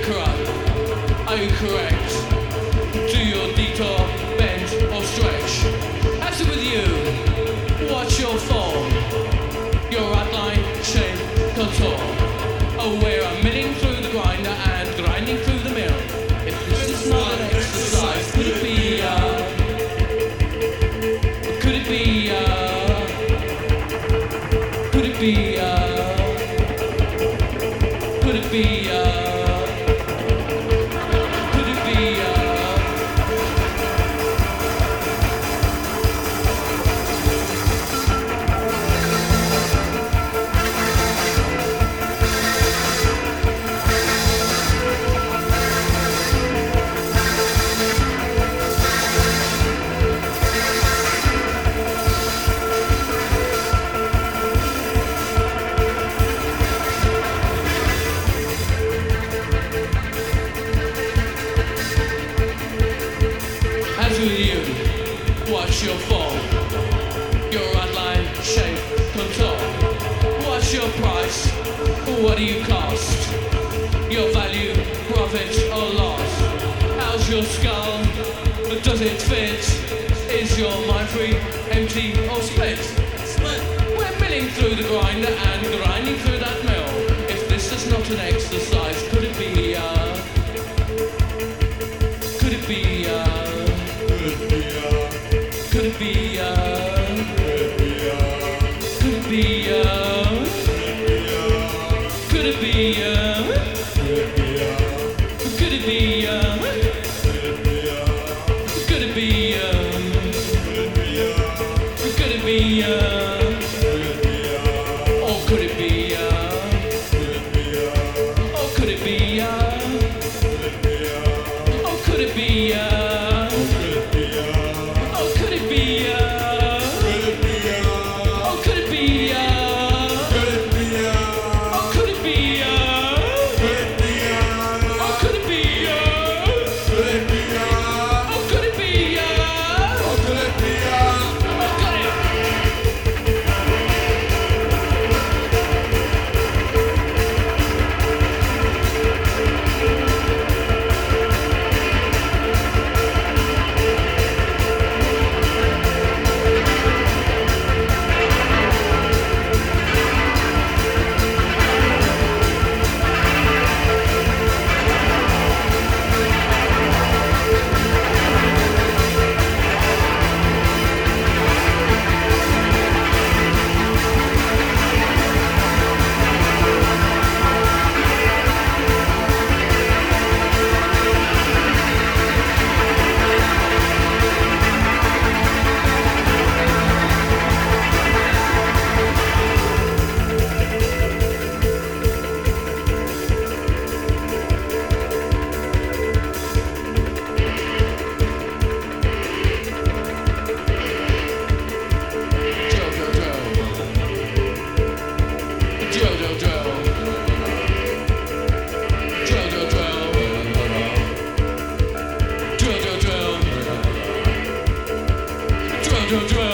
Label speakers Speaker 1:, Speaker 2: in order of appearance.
Speaker 1: corrupt? Are you correct? Do your detour, bend or stretch? As with you, what's your form? Your outline, shape, contour. Oh, we're a milling through the grinder and grinding through the mill. If this is not an exercise, could it be, could it be, could it be, could it be, could it be, with you, what's your form? Your outline, shape, contour. What's your price? What do you cost? Your value, profit or loss? How's your skull? Does it fit? Is your mind free, empty or split? We're milling through the grinder and grinding through that mill. If this is not an exercise, could it be, could it be, could it be, could it be, could it be, could it be, could it be, could it be, or could it be, or could it be, or could it be, drill, drill.